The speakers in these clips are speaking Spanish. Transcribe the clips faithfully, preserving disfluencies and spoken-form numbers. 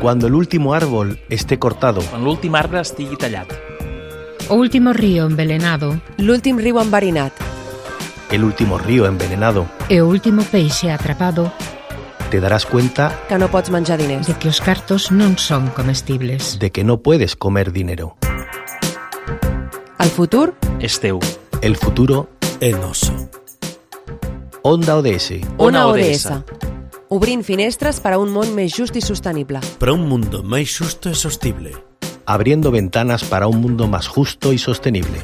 Cuando el último árbol esté cortado. Quan l'últim arbre estigui tallat. O último río envenenado. L'últim riu enverinat. El último río envenenado. E o último peixe atrapado. Te darás cuenta que no pots menjar diners. De que os cartos non son comestibles. De que no puedes comer dinero. El futur és teu. El futuro és nostre. Onda O D S. Ona O D S. Obrint finestres per a un món més just i sostenible. Per a un mundo més justo y sostenible. Abriendo ventanas para un mundo más justo y sostenible.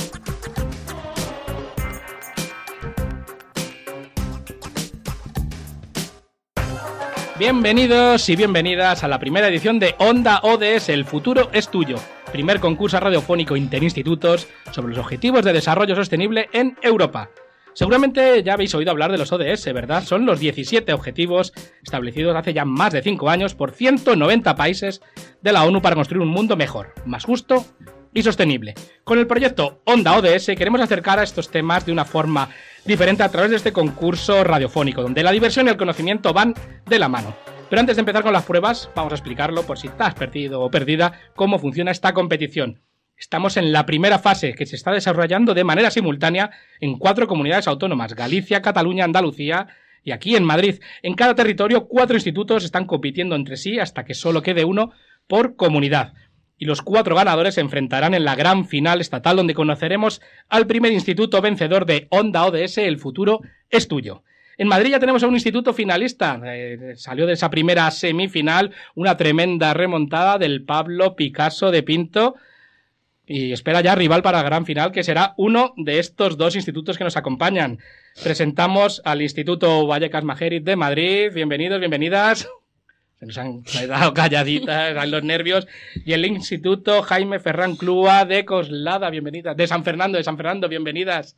Bienvenidos y bienvenidas a la primera edición de Onda O D S, El futuro es tuyo, primer concurso radiofónico interinstitutos sobre los objetivos de desarrollo sostenible en Europa. Seguramente ya habéis oído hablar de los O D S, ¿verdad? Son los diecisiete objetivos establecidos hace ya más de cinco años por ciento noventa países de la ONU para construir un mundo mejor, más justo y sostenible. Con el proyecto Onda O D S queremos acercar a estos temas de una forma diferente a través de este concurso radiofónico, donde la diversión y el conocimiento van de la mano. Pero antes de empezar con las pruebas, vamos a explicarlo por si estás perdido o perdida, cómo funciona esta competición. Estamos en la primera fase, que se está desarrollando de manera simultánea en cuatro comunidades autónomas: Galicia, Cataluña, Andalucía y aquí en Madrid. En cada territorio, cuatro institutos están compitiendo entre sí hasta que solo quede uno por comunidad. Y los cuatro ganadores se enfrentarán en la gran final estatal, donde conoceremos al primer instituto vencedor de Onda O D S, El futuro es tuyo. En Madrid ya tenemos a un instituto finalista. Eh, salió de esa primera semifinal una tremenda remontada del Pablo Picasso de Pinto. Y espera ya rival para la gran final, que será uno de estos dos institutos que nos acompañan. Presentamos al Instituto Vallecas Majerit de Madrid. Bienvenidos, bienvenidas. Se nos han quedado calladitas en los nervios. Y el Instituto Jaime Ferran Clua de Coslada, bienvenidas. De San Fernando, de San Fernando, bienvenidas.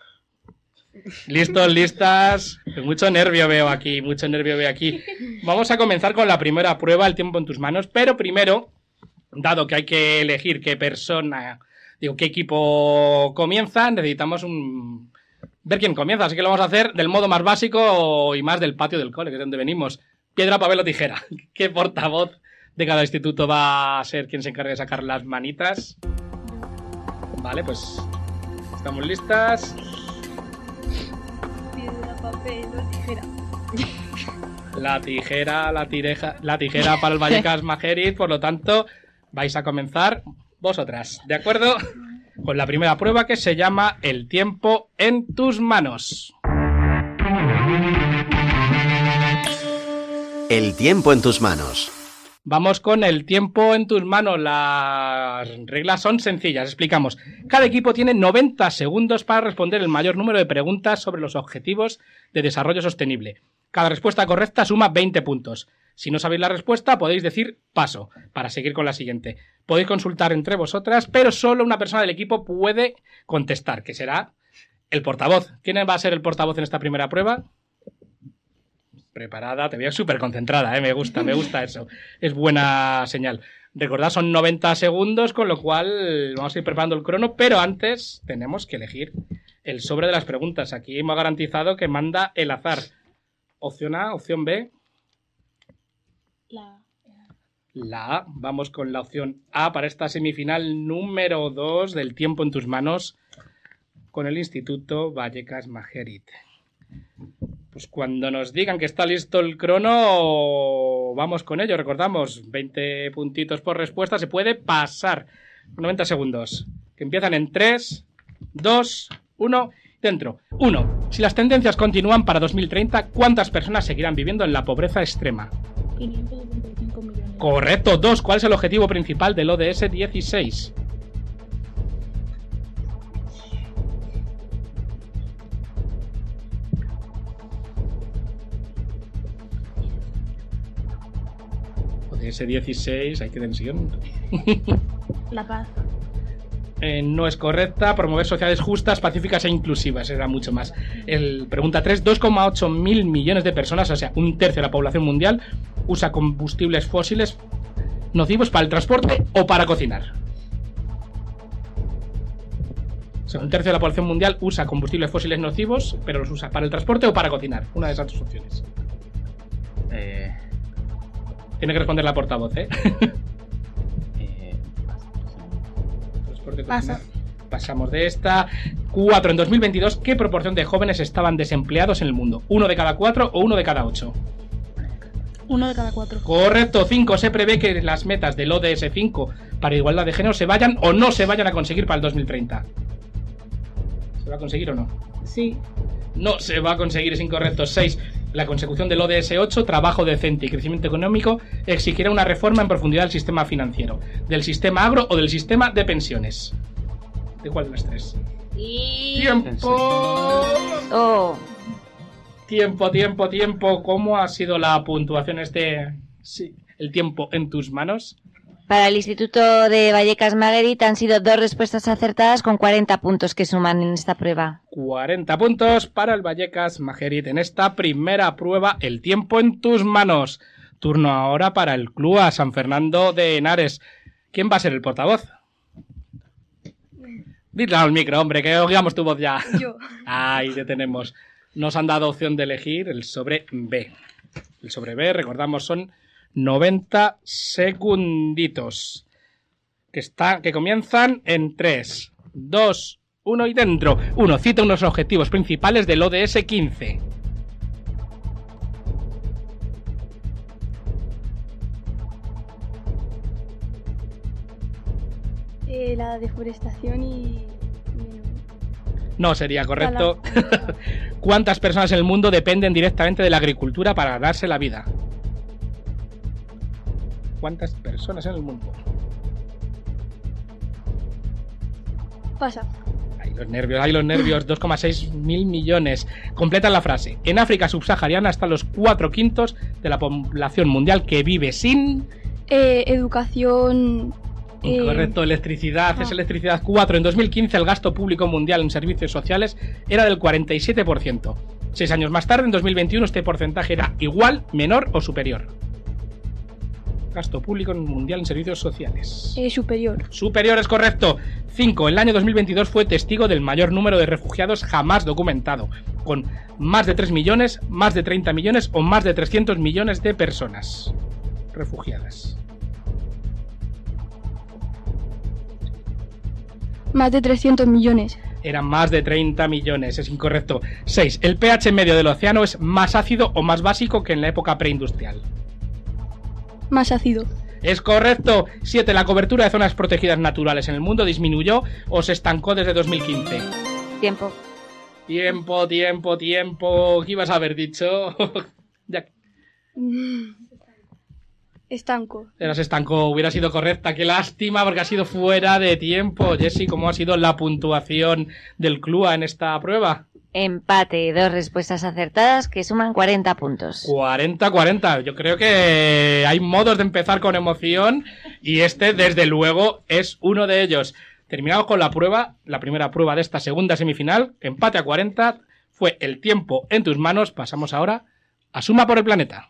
Listos, listas. Mucho nervio veo aquí, mucho nervio veo aquí. Vamos a comenzar con la primera prueba, el tiempo en tus manos. Pero primero, dado que hay que elegir qué persona, digo, qué equipo comienza, necesitamos un... ver quién comienza. Así que lo vamos a hacer del modo más básico y más del patio del cole, que es donde venimos. Piedra, papel o tijera. ¿Qué portavoz de cada instituto va a ser quien se encargue de sacar las manitas? Vale, pues estamos listas. Piedra, papel o tijera. La tijera, la tireja, la tijera para el Vallecas Majerit, por lo tanto, vais a comenzar vosotras, ¿de acuerdo? Con la primera prueba, que se llama El tiempo en tus manos. El tiempo en tus manos. Vamos con el tiempo en tus manos. Las reglas son sencillas, explicamos. Cada equipo tiene noventa segundos para responder el mayor número de preguntas sobre los objetivos de desarrollo sostenible. Cada respuesta correcta suma veinte puntos. Si no sabéis la respuesta, podéis decir paso para seguir con la siguiente. Podéis consultar entre vosotras, pero solo una persona del equipo puede contestar, que será el portavoz. ¿Quién va a ser el portavoz en esta primera prueba? Preparada, te veo súper concentrada, ¿eh? Me gusta, me gusta eso. Es buena señal. Recordad, son noventa segundos, con lo cual vamos a ir preparando el crono, pero antes tenemos que elegir el sobre de las preguntas. Aquí hemos garantizado que manda el azar. Opción A, opción B. La La A. Vamos con la opción A para esta semifinal número dos del tiempo en tus manos con el Instituto Vallecas Majerit. Pues cuando nos digan que está listo el crono, vamos con ello. Recordamos, veinte puntitos por respuesta. Se puede pasar. noventa segundos. Que empiezan en tres, dos, uno. Dentro. uno. Si las tendencias continúan para dos mil treinta, ¿cuántas personas seguirán viviendo en la pobreza extrema? quinientos setenta y cinco millones. Correcto. dos. ¿Cuál es el objetivo principal del O D S dieciséis? O D S dieciséis, hay que tensión. La paz. Eh, no es correcta. Promover sociedades justas, pacíficas e inclusivas. Era mucho más. El, pregunta tres. dos coma ocho mil millones de personas, o sea, un tercio de la población mundial, usa combustibles fósiles nocivos para el transporte o para cocinar. O sea, un tercio de la población mundial usa combustibles fósiles nocivos, pero los usa para el transporte o para cocinar. Una de esas dos opciones. Eh, Tiene que responder la portavoz, ¿eh? Eh, Transporte, Pasa. cocina. Pasamos de esta. Cuatro. En dos mil veintidós, ¿qué proporción de jóvenes estaban desempleados en el mundo? ¿Uno de cada cuatro o uno de cada ocho? Uno de cada cuatro. Correcto. Cinco. Se prevé que las metas del O D S cinco para igualdad de género se vayan o no se vayan a conseguir para el dos mil treinta. ¿Se va a conseguir o no? Sí. No se va a conseguir, es incorrecto. Seis. La consecución del O D S ocho, trabajo decente y crecimiento económico, exigirá una reforma en profundidad del sistema financiero, del sistema agro o del sistema de pensiones. ¿De cuál de las tres? Y... ¡Tiempo! Oh. Tiempo, tiempo, tiempo. ¿Cómo ha sido la puntuación este... Sí, el tiempo en tus manos? Para el Instituto de Vallecas Marguerite han sido dos respuestas acertadas con cuarenta puntos que suman en esta prueba. cuarenta puntos para el Vallecas Marguerite en esta primera prueba. El tiempo en tus manos. Turno ahora para el Club a San Fernando de Henares. ¿Quién va a ser el portavoz? Dile al micro, hombre, que oigamos tu voz ya. Yo. Ahí te tenemos. Nos han dado opción de elegir el sobre B. El sobre B, recordamos, son noventa segunditos. Que, está, que comienzan en tres, dos, uno y dentro. uno. Cita unos objetivos principales del O D S quince. Eh, la deforestación y... No sería correcto. ¿Cuántas personas en el mundo dependen directamente de la agricultura para ganarse la vida? ¿Cuántas personas en el mundo? Pasa. Ay, los nervios, ay, los nervios. dos coma seis mil millones. Completan la frase. En África subsahariana están los cuatro quintos de la población mundial que vive sin... Eh, educación... Incorrecto, electricidad, es electricidad. Cuatro. En dos mil quince el gasto público mundial en servicios sociales era del cuarenta y siete por ciento. Seis años más tarde, en dos mil veintiuno, este porcentaje era igual, menor o superior. Gasto público mundial en servicios sociales. Eh, superior. Superior es correcto. Cinco. El año dos mil veintidós fue testigo del mayor número de refugiados jamás documentado, con más de tres millones, más de treinta millones o más de trescientos millones de personas refugiadas. Más de trescientos millones. Eran más de treinta millones, es incorrecto. seis. El pH medio del océano es más ácido o más básico que en la época preindustrial. Más ácido. Es correcto. siete. La cobertura de zonas protegidas naturales en el mundo disminuyó o se estancó desde dos mil quince. Tiempo. Tiempo, tiempo, tiempo. ¿Qué ibas a haber dicho? Ya. Estanco. Eras estanco, hubiera sido correcta. Qué lástima porque ha sido fuera de tiempo. Jessy, ¿cómo ha sido la puntuación del C L U A en esta prueba? Empate, dos respuestas acertadas que suman cuarenta puntos. cuarenta cuarenta. Yo creo que hay modos de empezar con emoción y este, desde luego, es uno de ellos. Terminado con la prueba, la primera prueba de esta segunda semifinal, empate a cuarenta, fue el tiempo en tus manos. Pasamos ahora a Suma por el Planeta.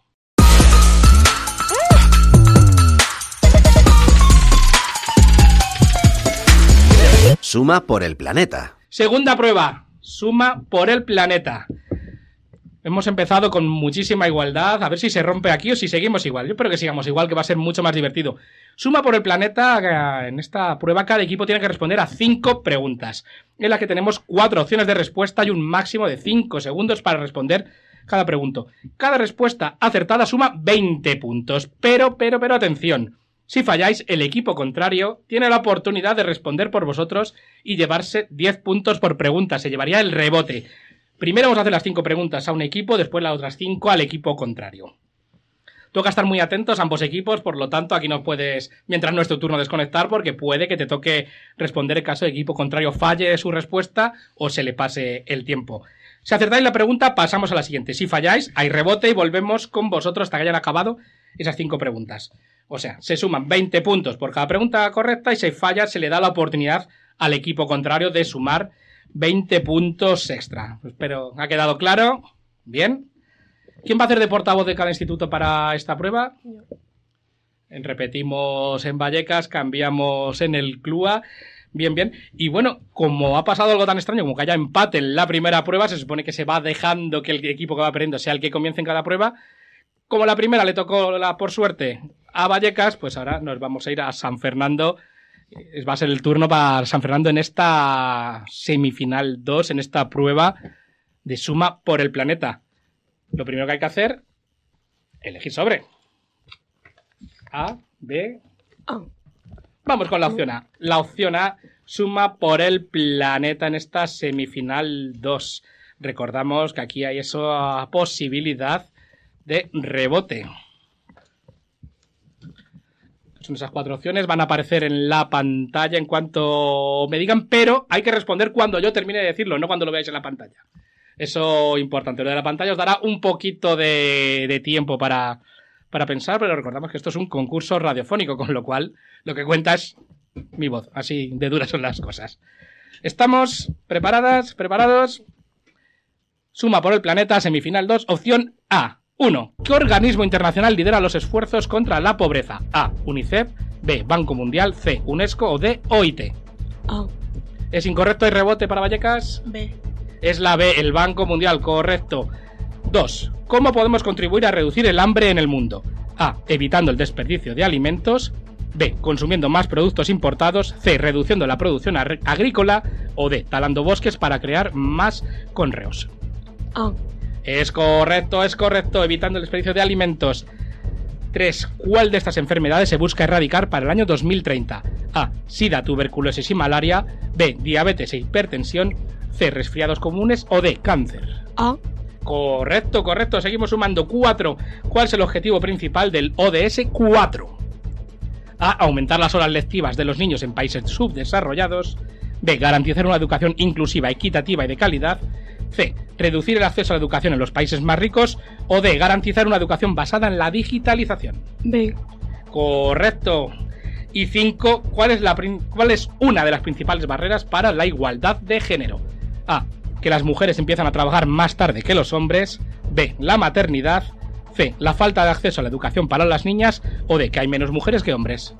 Suma por el planeta. Segunda prueba, suma por el planeta. Hemos empezado con muchísima igualdad, a ver si se rompe aquí o si seguimos igual. Yo espero que sigamos igual, que va a ser mucho más divertido. Suma por el planeta, en esta prueba cada equipo tiene que responder a cinco preguntas, en la que tenemos cuatro opciones de respuesta y un máximo de cinco segundos para responder cada pregunta. Cada respuesta acertada suma veinte puntos, pero, pero, pero atención. Si falláis, el equipo contrario tiene la oportunidad de responder por vosotros y llevarse diez puntos por pregunta. Se llevaría el rebote. Primero vamos a hacer las cinco preguntas a un equipo, después las otras cinco al equipo contrario. Toca estar muy atentos a ambos equipos, por lo tanto aquí no puedes, mientras no es tu turno, desconectar, porque puede que te toque responder en caso el equipo contrario falle su respuesta o se le pase el tiempo. Si acertáis la pregunta, pasamos a la siguiente. Si falláis, hay rebote y volvemos con vosotros hasta que hayan acabado esas cinco preguntas. O sea, se suman veinte puntos por cada pregunta correcta y si falla se le da la oportunidad al equipo contrario de sumar veinte puntos extra. Espero, ¿ha quedado claro? Bien. ¿Quién va a hacer de portavoz de cada instituto para esta prueba? Repetimos en Vallecas, cambiamos en el C L U A. Bien, bien. Y bueno, como ha pasado algo tan extraño como que haya empate en la primera prueba, se supone que se va dejando que el equipo que va perdiendo sea el que comience en cada prueba. Como la primera le tocó, la por suerte, a Vallecas, pues ahora nos vamos a ir a San Fernando. Va a ser el turno para San Fernando en esta semifinal dos, en esta prueba de suma por el planeta. Lo primero que hay que hacer, elegir sobre. A, B... A. Vamos con la opción A. La opción A, suma por el planeta en esta semifinal dos. Recordamos que aquí hay esa posibilidad de rebote. Son esas cuatro opciones, van a aparecer en la pantalla en cuanto me digan, pero hay que responder cuando yo termine de decirlo, no cuando lo veáis en la pantalla. Eso importante. Lo de la pantalla os dará un poquito de, de tiempo para, para pensar, pero recordamos que esto es un concurso radiofónico, con lo cual lo que cuenta es mi voz. Así de duras son las cosas. ¿Estamos preparadas? ¿Preparados? Suma por el planeta, semifinal dos, opción A. uno. ¿Qué organismo internacional lidera los esfuerzos contra la pobreza? A. UNICEF. B. Banco Mundial. C. UNESCO. O D. O I T. A. ¿Es incorrecto? ¿Hay rebote para Vallecas? B. Es la B. El Banco Mundial. Correcto. dos. ¿Cómo podemos contribuir a reducir el hambre en el mundo? A. Evitando el desperdicio de alimentos. B. Consumiendo más productos importados. C. Reduciendo la producción agrícola. O D. Talando bosques para crear más conreos. A. Es correcto, es correcto, evitando el desperdicio de alimentos. tres. ¿Cuál de estas enfermedades se busca erradicar para el año dos mil treinta? A. Sida, tuberculosis y malaria. B. Diabetes e hipertensión. C. Resfriados comunes. O D. Cáncer. A. Correcto, correcto, seguimos sumando. cuatro. ¿Cuál es el objetivo principal del O D S cuatro? A. Aumentar las horas lectivas de los niños en países subdesarrollados. B. Garantizar una educación inclusiva, equitativa y de calidad. C. Reducir el acceso a la educación en los países más ricos. O D. Garantizar una educación basada en la digitalización. B. Correcto. Y cinco. ¿Cuál es, la, ¿Cuál es una de las principales barreras para la igualdad de género? A. Que las mujeres empiezan a trabajar más tarde que los hombres. B. La maternidad. C. La falta de acceso a la educación para las niñas. O D. Que hay menos mujeres que hombres.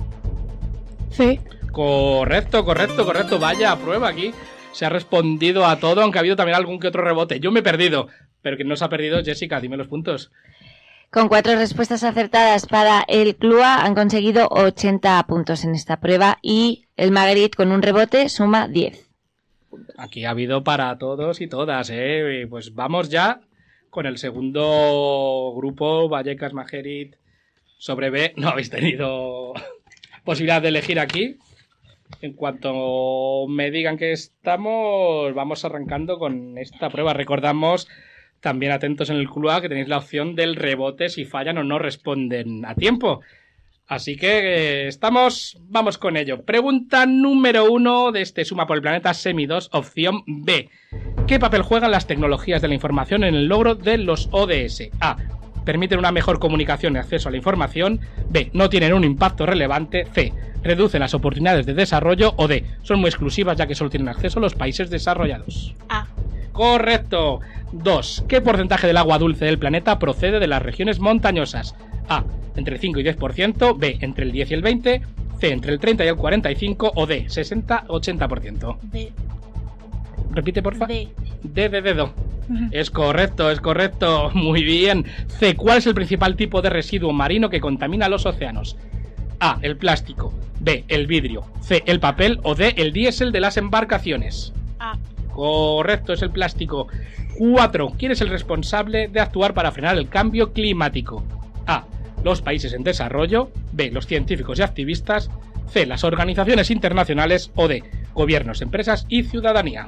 C. Correcto, correcto, correcto. Vaya, prueba aquí. Se ha respondido a todo, aunque ha habido también algún que otro rebote. Yo me he perdido, pero quien no se ha perdido, Jessica, dime los puntos. Con cuatro respuestas acertadas para el C L U A han conseguido ochenta puntos en esta prueba y el Magritte con un rebote suma diez. Aquí ha habido para todos y todas, ¿eh? Pues vamos ya con el segundo grupo, Vallecas, Magritte, sobre B. No habéis tenido posibilidad de elegir aquí. En cuanto me digan que estamos, vamos arrancando con esta prueba. Recordamos, también atentos en el C L U A, que tenéis la opción del rebote si fallan o no responden a tiempo. Así que eh, estamos, vamos con ello. Pregunta número uno de este Suma por el Planeta Semi dos, opción B. ¿Qué papel juegan las tecnologías de la información en el logro de los O D S? A. Permiten una mejor comunicación y acceso a la información. B. No tienen un impacto relevante. C. Reducen las oportunidades de desarrollo. O D. Son muy exclusivas ya que solo tienen acceso los países desarrollados. A. Correcto. dos. ¿Qué porcentaje del agua dulce del planeta procede de las regiones montañosas? A. Entre el cinco y diez por ciento. B. Entre el diez y el veinte por ciento. C. Entre el treinta y el cuarenta y cinco por ciento. O D. sesenta a ochenta por ciento. D. Repite, porfa. D. D de dedo. Es correcto, es correcto. Muy bien. C. ¿Cuál es el principal tipo de residuo marino que contamina los océanos? A. El plástico. B. El vidrio. C. El papel. O D. El diésel de las embarcaciones. A. Correcto, es el plástico. cuatro. ¿Quién es el responsable de actuar para frenar el cambio climático? A. Los países en desarrollo. B. Los científicos y activistas. C. Las organizaciones internacionales. O D. Gobiernos, empresas y ciudadanía.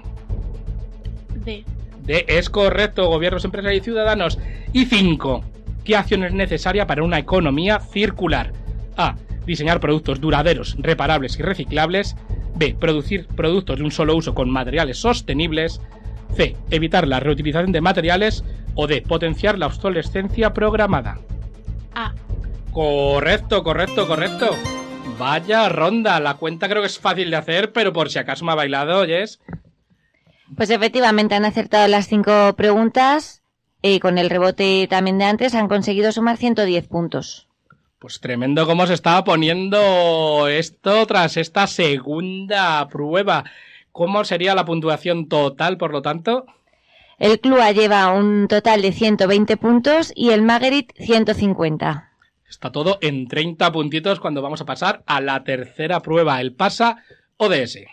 D. D. Es correcto, gobiernos, empresas y ciudadanos. Y cinco. ¿Qué acción es necesaria para una economía circular? A. Diseñar productos duraderos, reparables y reciclables. B. Producir productos de un solo uso con materiales sostenibles. C. Evitar la reutilización de materiales. O D. Potenciar la obsolescencia programada. A. Correcto, correcto, correcto. Vaya ronda, la cuenta creo que es fácil de hacer, pero por si acaso me ha bailado, ¿oyes? Pues efectivamente han acertado las cinco preguntas y con el rebote también de antes han conseguido sumar ciento diez puntos. Pues tremendo cómo se estaba poniendo esto tras esta segunda prueba. ¿Cómo sería la puntuación total, por lo tanto? El Clua lleva un total de ciento veinte puntos y el Magarit ciento cincuenta. Está todo en treinta puntitos cuando vamos a pasar a la tercera prueba, el Pasa O D S.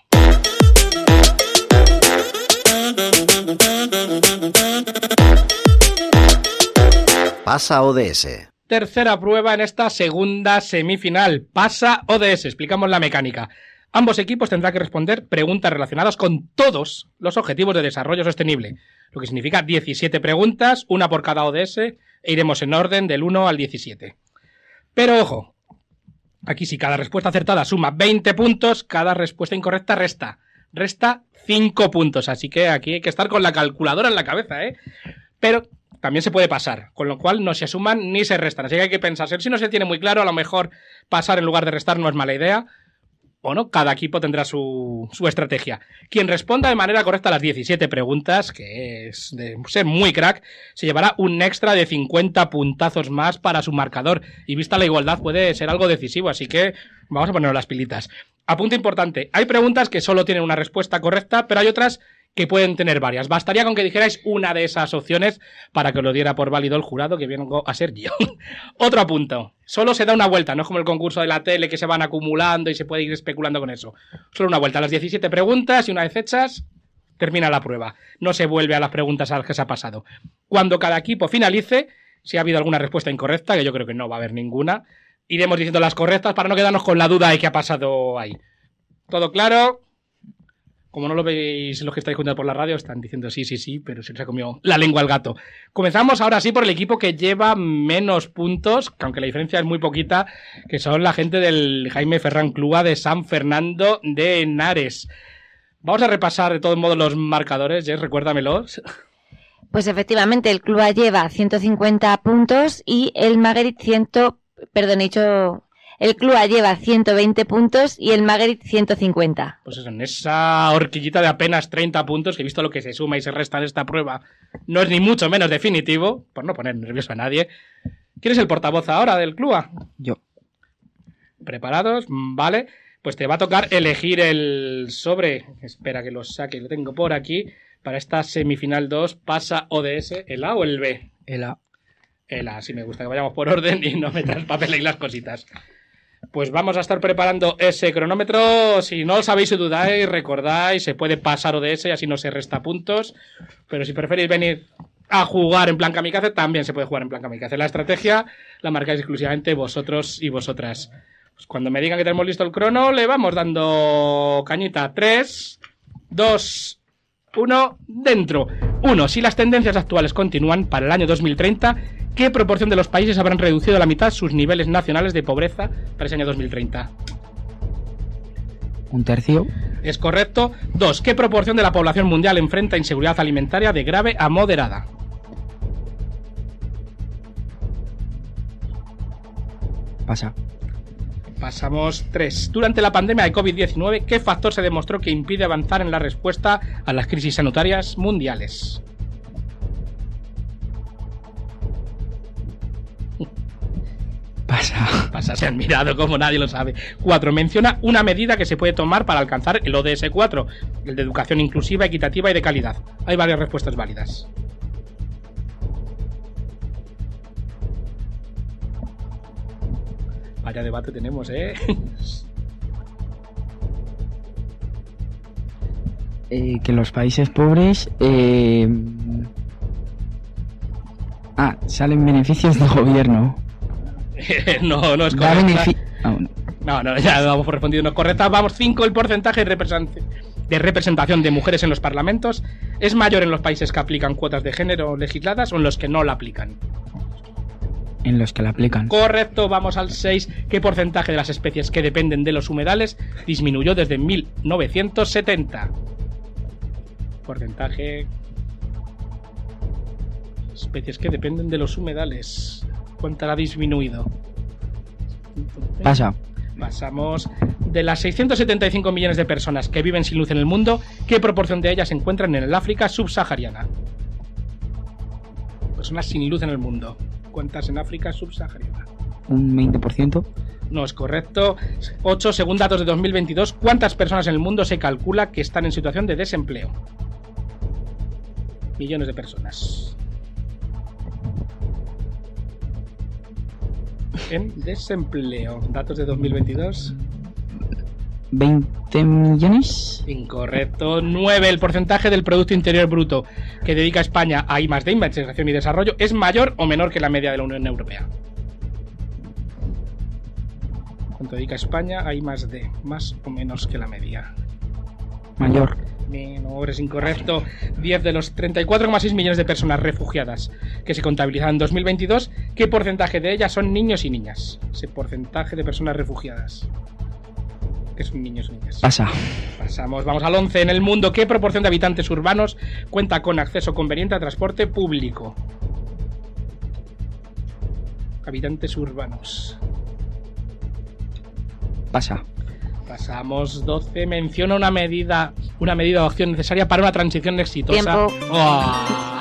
Pasa O D S. Tercera prueba en esta segunda semifinal, Pasa O D S. Explicamos la mecánica. Ambos equipos tendrán que responder preguntas relacionadas con todos los objetivos de desarrollo sostenible, lo que significa diecisiete preguntas, una por cada O D S, e iremos en orden del uno al diecisiete. Pero ojo, aquí si cada respuesta acertada suma veinte puntos, cada respuesta incorrecta resta. Resta cinco puntos, así que aquí hay que estar con la calculadora en la cabeza, ¿eh? Pero también se puede pasar, con lo cual no se suman ni se restan, así que hay que pensarse. Si no se tiene muy claro, a lo mejor pasar en lugar de restar no es mala idea. O no, cada equipo tendrá su, su estrategia. Quien responda de manera correcta a las diecisiete preguntas, que es de ser muy crack, se llevará un extra de cincuenta puntazos más para su marcador. Y vista la igualdad puede ser algo decisivo, así que vamos a ponernos las pilitas. Apunte importante, hay preguntas que solo tienen una respuesta correcta, pero hay otras que pueden tener varias. Bastaría con que dijerais una de esas opciones para que lo diera por válido el jurado, que vengo a ser yo. Otro apunto. Solo se da una vuelta, no es como el concurso de la tele que se van acumulando y se puede ir especulando con eso. Solo una vuelta. Las diecisiete preguntas y una vez hechas, termina la prueba. No se vuelve a las preguntas a las que se ha pasado. Cuando cada equipo finalice, si ha habido alguna respuesta incorrecta, que yo creo que no va a haber ninguna, iremos diciendo las correctas para no quedarnos con la duda de qué ha pasado ahí. ¿Todo claro? Como no lo veis los que estáis escuchando por la radio, están diciendo sí, sí, sí, pero se les ha comido la lengua al gato. Comenzamos ahora sí por el equipo que lleva menos puntos, aunque la diferencia es muy poquita, que son la gente del Jaime Ferran Clua de San Fernando de Henares. Vamos a repasar de todos modos los marcadores, Jess, recuérdamelos. Pues efectivamente, el Clua lleva ciento cincuenta puntos y el Magarit cien... Perdón, he dicho... El Clua lleva ciento veinte puntos y el Magarit ciento cincuenta. Pues eso, en esa horquillita de apenas treinta puntos, que he visto lo que se suma y se resta en esta prueba, no es ni mucho menos definitivo, por no poner nervioso a nadie. ¿Quién es el portavoz ahora del Clua? Yo. ¿Preparados? Vale. Pues te va a tocar elegir el sobre. Espera que lo saque, lo tengo por aquí. Para esta semifinal dos, Pasa O D S, ¿el A o el B? El A. El A, sí me gusta que vayamos por orden y no me traspapeléis las cositas. Pues vamos a estar preparando ese cronómetro. Si no lo sabéis o dudáis, recordáis, se puede pasar O D S y así no se resta puntos. Pero si preferís venir a jugar en plan kamikaze, también se puede jugar en plan kamikaze. La estrategia la marcáis exclusivamente vosotros y vosotras. Pues cuando me digan que tenemos listo el crono, le vamos dando cañita. tres, dos, uno, dentro. uno. Si las tendencias actuales continúan para el año dos mil treinta, ¿qué proporción de los países habrán reducido a la mitad sus niveles nacionales de pobreza para ese año dos mil treinta? Un tercio. Es correcto. dos. ¿Qué proporción de la población mundial enfrenta inseguridad alimentaria de grave a moderada? Pasa. Pasamos tres. Durante la pandemia de covid diecinueve, ¿qué factor se demostró que impide avanzar en la respuesta a las crisis sanitarias mundiales? Pasa. Pasa, se han mirado como nadie lo sabe. cuatro. Menciona una medida que se puede tomar para alcanzar el O D S cuatro, el de educación inclusiva, equitativa y de calidad. Hay varias respuestas válidas. Vaya debate tenemos, ¿eh? eh que los países pobres... Eh... Ah, salen beneficios del gobierno. no, no es Da correcta. benefi- ah, no. No, no, ya damos por respondido, no es correcta. Vamos, cinco. El porcentaje de, represent- de representación de mujeres en los parlamentos es mayor en los países que aplican cuotas de género legisladas o en los que no la aplican. En los que la aplican. Correcto, vamos al seis. ¿Qué porcentaje de las especies que dependen de los humedales disminuyó desde mil novecientos setenta? Porcentaje... Especies que dependen de los humedales. ¿Cuánto ha disminuido? Pasa. Pasamos. De las seiscientos setenta y cinco millones de personas que viven sin luz en el mundo, ¿qué proporción de ellas se encuentran en el África subsahariana? Personas sin luz en el mundo. ¿Cuántas en África subsahariana? Un veinte por ciento. No es correcto. ocho. Según datos de dos mil veintidós, ¿cuántas personas en el mundo se calcula que están en situación de desempleo? millones de personas en desempleo. Datos de dos mil veintidós. ¿veinte millones? Incorrecto. nueve. El porcentaje del Producto Interior Bruto que dedica España a I más D, investigación y desarrollo, es mayor o menor que la media de la Unión Europea. ¿Cuánto dedica España a I más D? Más o menos que la media. Mayor. Menor, es incorrecto. diez. De los treinta y cuatro coma seis millones de personas refugiadas que se contabilizan en dos mil veintidós, ¿qué porcentaje de ellas son niños y niñas? Ese porcentaje de personas refugiadas. Que son niños y niñas. Pasa. Pasamos, vamos al once. En el mundo, ¿qué proporción de habitantes urbanos cuenta con acceso conveniente a transporte público? Habitantes urbanos. Pasa. Pasamos. doce. Menciona una medida, una medida o acción necesaria para una transición exitosa. Tiempo. ¡Oh!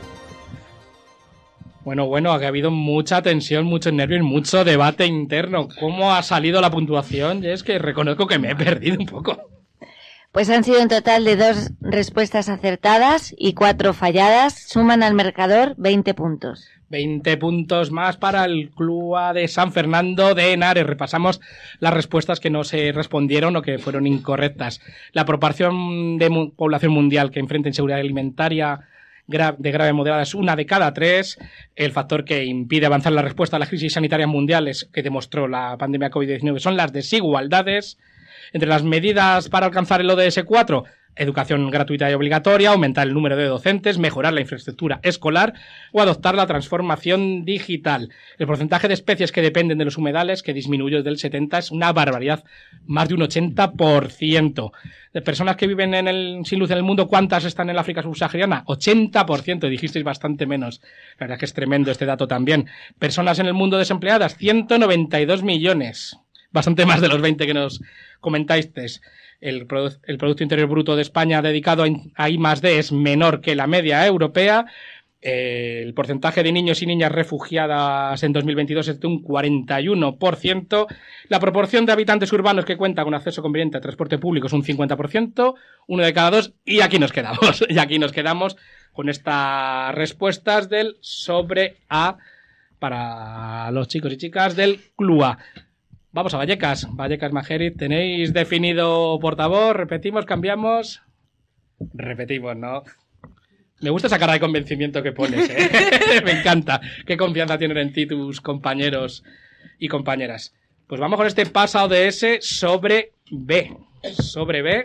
Bueno, bueno, ha habido mucha tensión, mucho nervio y mucho debate interno. ¿Cómo ha salido la puntuación? Y es que reconozco que me he perdido un poco. Pues han sido un total de dos respuestas acertadas y cuatro falladas. Suman al marcador veinte puntos. veinte puntos más para el Clua de San Fernando de Henares. Repasamos las respuestas que no se respondieron o que fueron incorrectas. La proporción de mu- población mundial que enfrenta inseguridad alimentaria gra- de grave moderada es una de cada tres. El factor que impide avanzar la respuesta a las crisis sanitarias mundiales que demostró la pandemia covid diecinueve son las desigualdades. Entre las medidas para alcanzar el O D S cuatro, educación gratuita y obligatoria, aumentar el número de docentes, mejorar la infraestructura escolar o adoptar la transformación digital. El porcentaje de especies que dependen de los humedales, que disminuyó del setenta, es una barbaridad, más de un ochenta por ciento. De personas que viven en el, sin luz en el mundo, ¿cuántas están en el África subsahariana? ochenta por ciento, dijisteis bastante menos. La verdad es que es tremendo este dato también. Personas en el mundo desempleadas, ciento noventa y dos millones. Bastante más de los veinte que nos comentáis. El, produ- el Producto Interior Bruto de España dedicado a I más D es menor que la media europea. Eh, el porcentaje de niños y niñas refugiadas en dos mil veintidós es de un cuarenta y uno por ciento. La proporción de habitantes urbanos que cuenta con acceso conveniente a transporte público es un cincuenta por ciento, uno de cada dos, y aquí nos quedamos. Y aquí nos quedamos con estas respuestas del sobre A para los chicos y chicas del Clua. Vamos a Vallecas. Vallecas Majerit, ¿tenéis definido portavoz? ¿Repetimos? ¿Cambiamos? Repetimos, ¿no? Me gusta esa cara de convencimiento que pones, ¿eh? Me encanta. Qué confianza tienen en ti tus compañeros y compañeras. Pues vamos con este pasa O D S sobre B. Sobre B.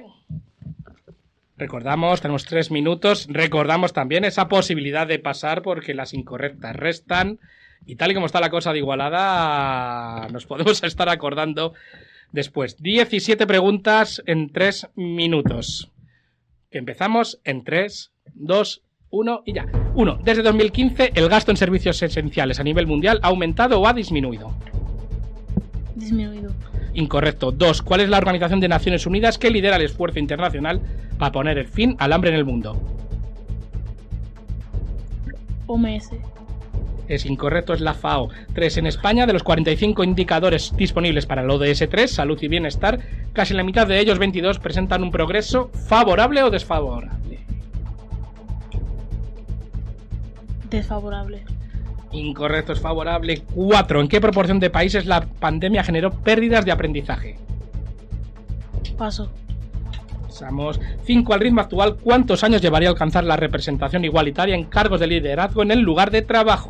Recordamos, tenemos tres minutos. Recordamos también esa posibilidad de pasar porque las incorrectas restan. Y tal y como está la cosa de igualada, nos podemos estar acordando después. diecisiete preguntas en tres minutos. Empezamos en tres, dos, uno y ya. uno. Desde dos mil quince, ¿el gasto en servicios esenciales a nivel mundial ha aumentado o ha disminuido? Disminuido. Incorrecto. dos. ¿Cuál es la Organización de Naciones Unidas que lidera el esfuerzo internacional para poner el fin al hambre en el mundo? O M S. Es incorrecto, es la FAO. tres. En España, de los cuarenta y cinco indicadores disponibles para el O D S tres, salud y bienestar, casi la mitad de ellos, veintidós, presentan un progreso favorable o desfavorable. Desfavorable. Incorrecto, es favorable. cuatro. ¿En qué proporción de países la pandemia generó pérdidas de aprendizaje? Paso. Pasamos. cinco. Al ritmo actual, ¿cuántos años llevaría a alcanzar la representación igualitaria en cargos de liderazgo en el lugar de trabajo?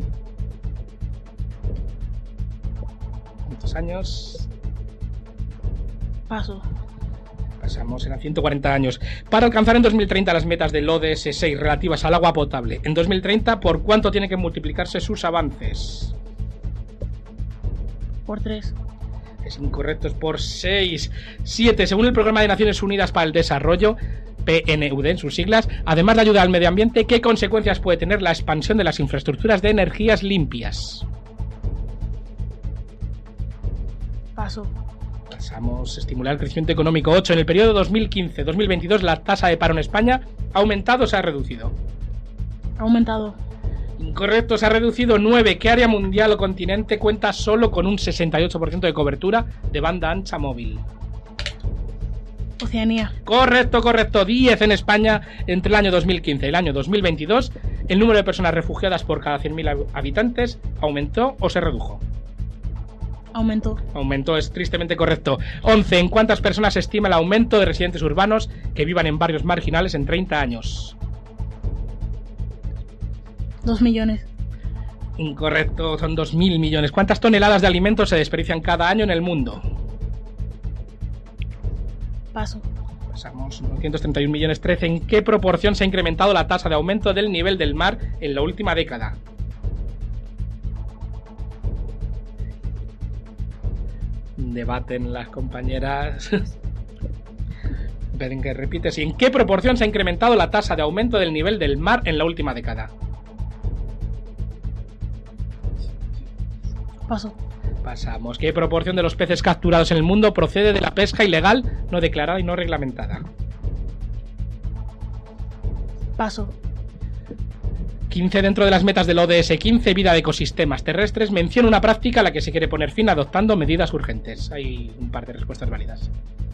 ¿Cuántos años? Paso. Pasamos, eran ciento cuarenta años. Para alcanzar en dos mil treinta las metas del O D S seis relativas al agua potable, en dos mil treinta, ¿por cuánto tienen que multiplicarse sus avances? Por tres. Es incorrecto, es por seis. siete. Según el Programa de Naciones Unidas para el Desarrollo, P N U D en sus siglas, además de ayuda al medio ambiente, ¿qué consecuencias puede tener la expansión de las infraestructuras de energías limpias? Paso. Pasamos. Estimular el crecimiento económico. ocho. En el periodo dos mil quince a dos mil veintidós, ¿la tasa de paro en España ha aumentado o se ha reducido? Ha aumentado. Incorrecto, se ha reducido. nueve. ¿Qué área mundial o continente cuenta solo con un sesenta y ocho por ciento de cobertura de banda ancha móvil? Oceanía. Correcto, correcto. diez en España. Entre el año dos mil quince y el año dos mil veintidós, el número de personas refugiadas por cada cien mil habitantes aumentó o se redujo. Aumentó. Aumentó, es tristemente correcto. once. ¿En cuántas personas se estima el aumento de residentes urbanos que vivan en barrios marginales en treinta años? Dos millones. Incorrecto, son dos mil millones. ¿Cuántas toneladas de alimentos se desperdician cada año en el mundo? Paso. Pasamos, novecientos treinta y un millones. trece. ¿En qué proporción se ha incrementado la tasa de aumento del nivel del mar en la última década? Debaten las compañeras. Ven que repites. ¿Y en qué proporción se ha incrementado la tasa de aumento del nivel del mar en la última década? Paso. Pasamos. ¿Qué proporción de los peces capturados en el mundo procede de la pesca ilegal, no declarada y no reglamentada? Paso. quince. Dentro de las metas del O D S quince, vida de ecosistemas terrestres, menciona una práctica a la que se quiere poner fin adoptando medidas urgentes. Hay un par de respuestas válidas.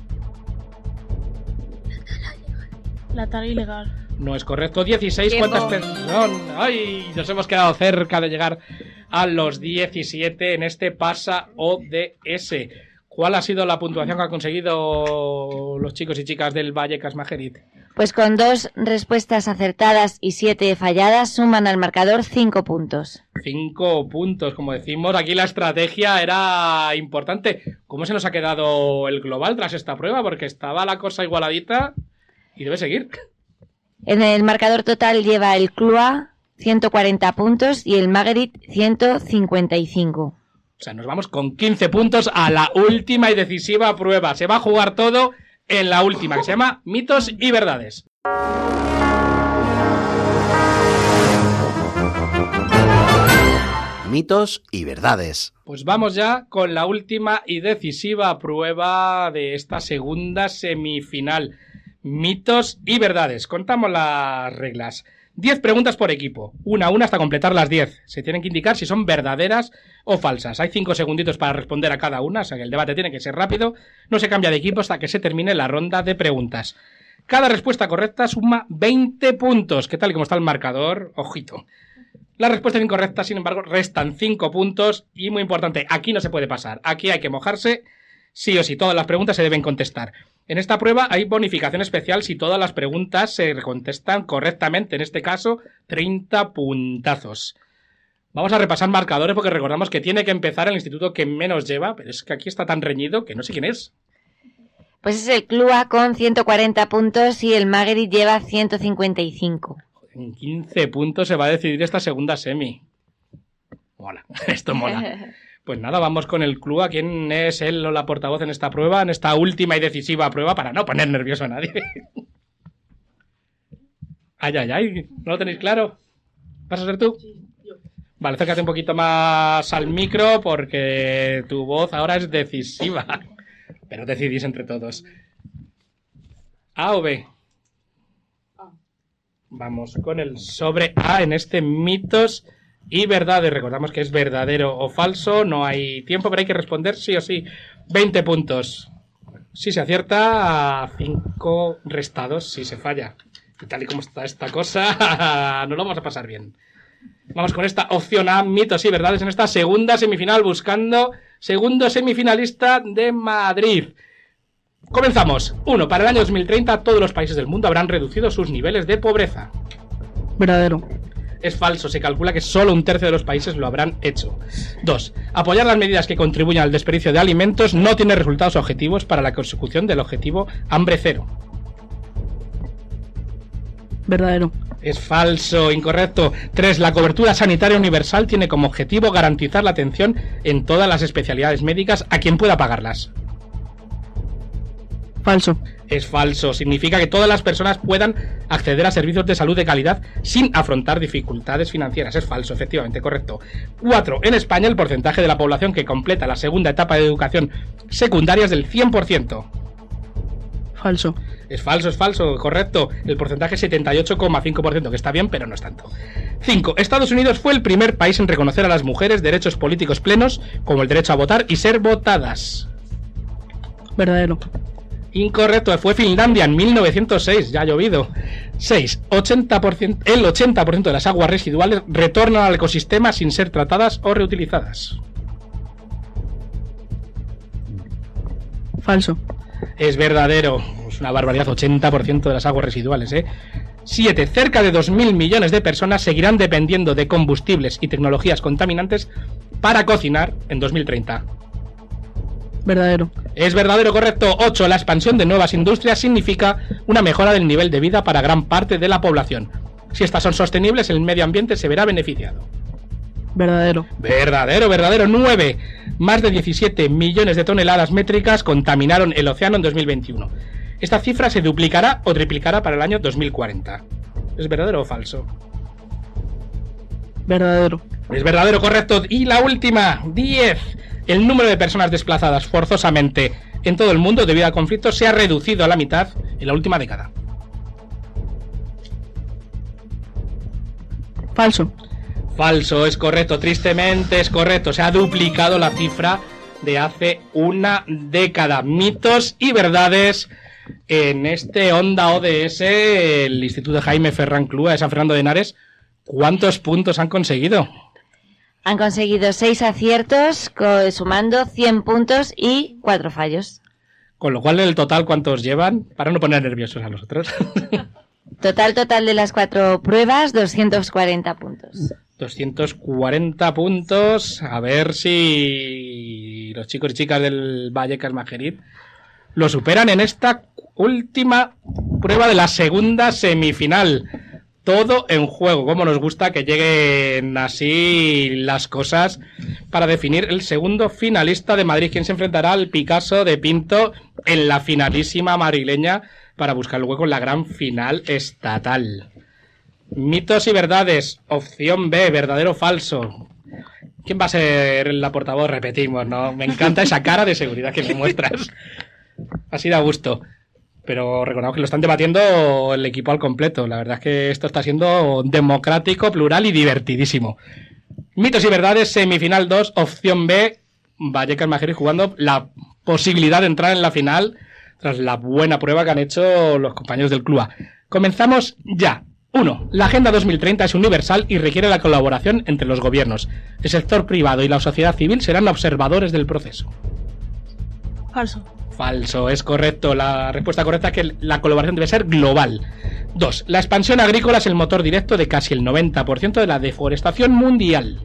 La tala ilegal. No es correcto. dieciséis. ¿Cuántas personas? ¡Ay! Nos hemos quedado cerca de llegar a los diecisiete en este Pasa O D S. ¿Cuál ha sido la puntuación que han conseguido los chicos y chicas del Vallecas Majerit? Pues con dos respuestas acertadas y siete falladas suman al marcador cinco puntos. Cinco puntos, como decimos. Aquí la estrategia era importante. ¿Cómo se nos ha quedado el global tras esta prueba? Porque estaba la cosa igualadita y debe seguir. En el marcador total lleva el C L U A ciento cuarenta puntos y el Magerit ciento cincuenta y cinco. O sea, nos vamos con quince puntos a la última y decisiva prueba. Se va a jugar todo en la última, que se llama Mitos y Verdades. Mitos y Verdades. Pues vamos ya con la última y decisiva prueba de esta segunda semifinal. Mitos y Verdades. Contamos las reglas. diez preguntas por equipo, una a una hasta completar las diez. Se tienen que indicar si son verdaderas o falsas. Hay cinco segunditos para responder a cada una, o sea que el debate tiene que ser rápido. No se cambia de equipo hasta que se termine la ronda de preguntas. Cada respuesta correcta suma veinte puntos. ¿Qué tal y cómo está el marcador? Ojito. Las respuestas incorrectas, sin embargo, restan cinco puntos. Y muy importante, aquí no se puede pasar. Aquí hay que mojarse. Sí o sí, todas las preguntas se deben contestar. En esta prueba hay bonificación especial si todas las preguntas se contestan correctamente. En este caso, treinta puntazos. Vamos a repasar marcadores porque recordamos que tiene que empezar el instituto que menos lleva, pero es que aquí está tan reñido que no sé quién es. Pues es el C L U A con ciento cuarenta puntos y el Magerit lleva ciento cincuenta y cinco. En quince puntos se va a decidir esta segunda semi. Mola, esto mola. Pues nada, vamos con el C L U A. ¿Quién es él o la portavoz en esta prueba, en esta última y decisiva prueba, para no poner nervioso a nadie? Ay, ay, ay, ¿no lo tenéis claro? ¿Vas a ser tú? Sí, yo. Vale, acércate un poquito más al micro porque tu voz ahora es decisiva. Pero decidís entre todos. ¿A o B? A. Vamos con el sobre A en este Mitos y Verdades. Recordamos que es verdadero o falso. No hay tiempo, pero hay que responder sí o sí. veinte puntos. Si se acierta, cinco restados si se falla. Y tal y como está esta cosa, no lo vamos a pasar bien. Vamos con esta opción A, Mitos y Verdades, en esta segunda semifinal, buscando segundo semifinalista de Madrid. Comenzamos. uno. Para el año dos mil treinta, todos los países del mundo habrán reducido sus niveles de pobreza. Verdadero. Es falso, se calcula que solo un tercio de los países lo habrán hecho. dos. Apoyar las medidas que contribuyan al desperdicio de alimentos no tiene resultados objetivos para la consecución del objetivo hambre cero. Verdadero. Es falso, incorrecto. tres. La cobertura sanitaria universal tiene como objetivo garantizar la atención en todas las especialidades médicas a quien pueda pagarlas. Falso. Es falso. Significa que todas las personas puedan acceder a servicios de salud de calidad sin afrontar dificultades financieras. Es falso, efectivamente, correcto. cuatro. En España el porcentaje de la población que completa la segunda etapa de educación secundaria es del cien por ciento. Falso. Es falso, es falso, correcto. El porcentaje es setenta y ocho coma cinco por ciento, que está bien, pero no es tanto. cinco. Estados Unidos fue el primer país en reconocer a las mujeres derechos políticos plenos, como el derecho a votar y ser votadas. Verdadero. Incorrecto, fue Finlandia en mil novecientos seis, ya ha llovido. seis. ochenta por ciento, el ochenta por ciento de las aguas residuales retornan al ecosistema sin ser tratadas o reutilizadas. Falso. Es verdadero, es una barbaridad, ochenta por ciento de las aguas residuales, ¿eh? siete. Cerca de dos mil millones de personas seguirán dependiendo de combustibles y tecnologías contaminantes para cocinar en dos mil treinta. Verdadero. Es verdadero, correcto. ocho. La expansión de nuevas industrias significa una mejora del nivel de vida para gran parte de la población. Si estas son sostenibles, el medio ambiente se verá beneficiado. Verdadero. Verdadero, verdadero. nueve. Más de diecisiete millones de toneladas métricas contaminaron el océano en dos mil veintiuno. Esta cifra se duplicará o triplicará para el año dos mil cuarenta. ¿Es verdadero o falso? Verdadero. Es verdadero, correcto. Y la última, diez. El número de personas desplazadas forzosamente en todo el mundo debido al conflicto se ha reducido a la mitad en la última década. Falso. Falso, es correcto. Tristemente es correcto. Se ha duplicado la cifra de hace una década. Mitos y verdades en este Onda O D S, el Instituto Jaime Ferran Clua de San Fernando de Henares. ¿Cuántos puntos han conseguido? Han conseguido seis aciertos, sumando cien puntos y cuatro fallos. Con lo cual, en el total, ¿cuántos llevan? Para no poner nerviosos a los otros. Total, total de las cuatro pruebas, doscientos cuarenta puntos. doscientos cuarenta puntos. A ver si los chicos y chicas del Vallecas Majerit lo superan en esta última prueba de la segunda semifinal. Todo en juego. Como nos gusta que lleguen así las cosas para definir el segundo finalista de Madrid, quien se enfrentará al Picasso de Pinto en la finalísima madrileña para buscar el hueco en la gran final estatal. Mitos y verdades. Opción B, verdadero o falso. ¿Quién va a ser la portavoz? Repetimos, ¿no? Me encanta esa cara de seguridad que me muestras. Así da gusto. Pero recordamos que lo están debatiendo el equipo al completo. La verdad es que esto está siendo democrático, plural y divertidísimo. Mitos y verdades, semifinal dos, opción B, Vallecas Majerit jugando la posibilidad de entrar en la final tras la buena prueba que han hecho los compañeros del club. Comenzamos ya. uno. La Agenda dos mil treinta es universal y requiere la colaboración entre los gobiernos. El sector privado y la sociedad civil serán observadores del proceso. Falso. Falso, es correcto. La respuesta correcta es que la colaboración debe ser global. dos. La expansión agrícola es el motor directo de casi el noventa por ciento de la deforestación mundial.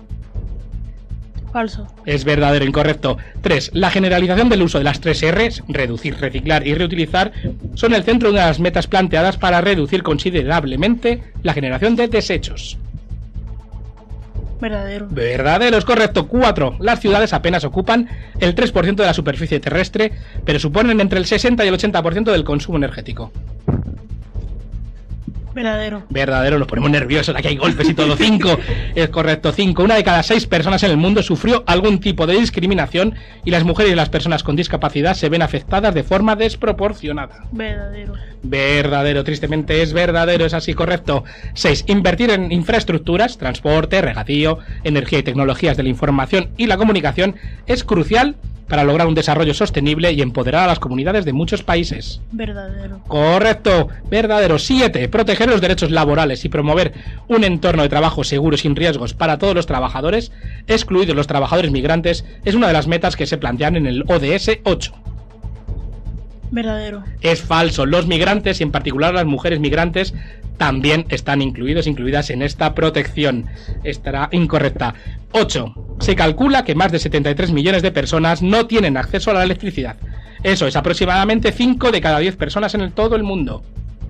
Falso. Es verdadero, incorrecto. tres. La generalización del uso de las tres R's, reducir, reciclar y reutilizar, son el centro de una de las metas planteadas para reducir considerablemente la generación de desechos. Verdadero. Verdadero, es correcto. cuatro. Las ciudades apenas ocupan el tres por ciento de la superficie terrestre, pero suponen entre el sesenta y el ochenta por ciento del consumo energético. Verdadero. Verdadero, nos ponemos nerviosos, aquí hay golpes y todo. cinco. Es correcto, cinco. Una de cada seis personas en el mundo sufrió algún tipo de discriminación y las mujeres y las personas con discapacidad se ven afectadas de forma desproporcionada. Verdadero. Verdadero, tristemente es verdadero, es así, correcto. seis. Invertir en infraestructuras, transporte, regadío, energía y tecnologías de la información y la comunicación es crucial para lograr un desarrollo sostenible y empoderar a las comunidades de muchos países. Verdadero. Correcto, verdadero. siete. Proteger los derechos laborales y promover un entorno de trabajo seguro y sin riesgos para todos los trabajadores, excluidos los trabajadores migrantes, es una de las metas que se plantean en el O D S ocho. Verdadero. Es falso. Los migrantes, y en particular las mujeres migrantes, también están incluidos, incluidas en esta protección. Estará incorrecta. ocho. Se calcula que más de setenta y tres millones de personas no tienen acceso a la electricidad. Eso es aproximadamente cinco de cada diez personas en el, todo el mundo.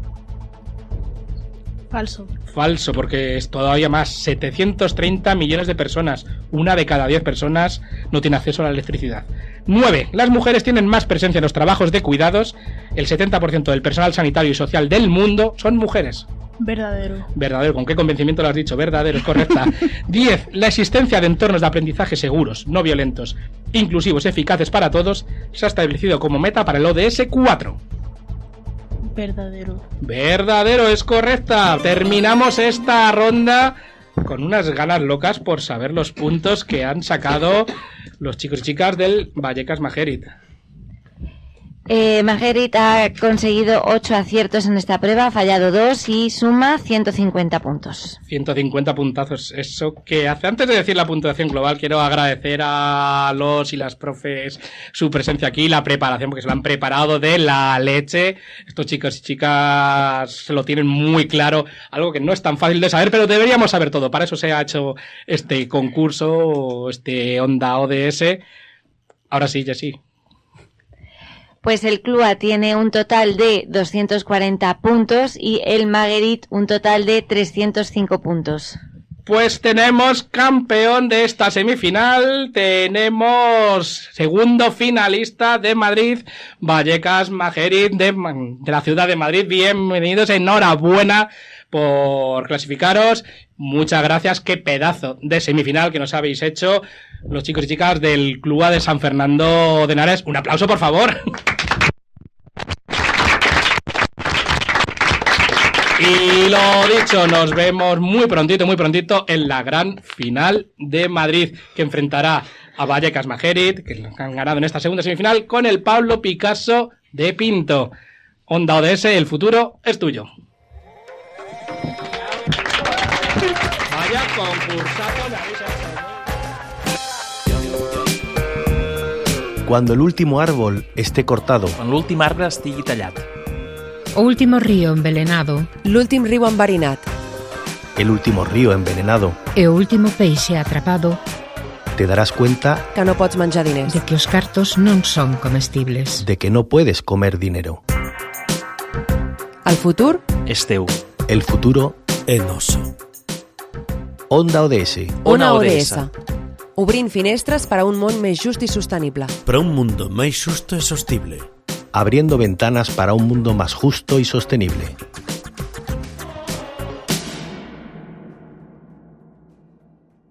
Falso. Falso, porque es todavía más. setecientos treinta millones de personas. Una de cada diez personas no tiene acceso a la electricidad. nueve. Las mujeres tienen más presencia en los trabajos de cuidados. El setenta por ciento del personal sanitario y social del mundo son mujeres. Verdadero. Verdadero, ¿con qué convencimiento lo has dicho? Verdadero, es correcta. diez. La existencia de entornos de aprendizaje seguros, no violentos, inclusivos y eficaces para todos se ha establecido como meta para el O D S cuatro. Verdadero. Verdadero, es correcta. Terminamos esta ronda con unas ganas locas por saber los puntos que han sacado los chicos y chicas del Vallecas Majerit. Eh, Marguerite ha conseguido ocho aciertos en esta prueba, ha fallado dos y suma ciento cincuenta puntos. ciento cincuenta puntazos, eso que hace. Antes de decir la puntuación global, quiero agradecer a los y las profes su presencia aquí, la preparación, porque se lo han preparado de la leche. Estos chicos y chicas se lo tienen muy claro, algo que no es tan fácil de saber, pero deberíamos saber todo. Para eso se ha hecho este concurso, este Onda O D S. Ahora sí, Jessie. Pues el Clua tiene un total de doscientos cuarenta puntos y el Marguerite un total de trescientos cinco puntos. Pues tenemos campeón de esta semifinal, tenemos segundo finalista de Madrid, Vallecas Marguerite de, de la ciudad de Madrid. Bienvenidos, enhorabuena por clasificaros. Muchas gracias, qué pedazo de semifinal que nos habéis hecho los chicos y chicas del Club de San Fernando de Henares. Un aplauso, por favor. Y lo dicho, nos vemos muy prontito, muy prontito en la gran final de Madrid, que enfrentará a Vallecas Marguerite, que han ganado en esta segunda semifinal, con el Pablo Picasso de Pinto. Onda O D S, el futuro es tuyo. Vaya concursazo me habéis hecho. Cuando el último árbol esté cortado, Quan l'últim arbre estigui tallat. O último río envenenado L'últim riu enverinat. el último río envenenado, e o último peixe atrapado, te darás cuenta Que no pots menjar diners. de que os cartos non son comestibles. de que no puedes comer dinero. El futur És teu. El futuro, És noso. Onda O D S. Una O D S. Obrint finestres per a un món més just i sostenible. Para un mundo máis xusto e sostible. Abriendo ventanas para un mundo más justo y sostenible.